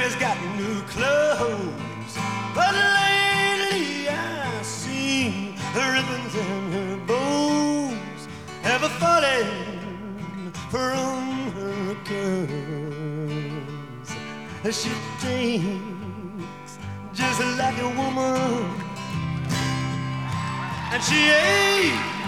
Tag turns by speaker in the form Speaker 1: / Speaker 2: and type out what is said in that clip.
Speaker 1: has got new clothes, but lately I seen her ribbons and her bows ever falling from her curls. She thinks just like a woman, and she ain't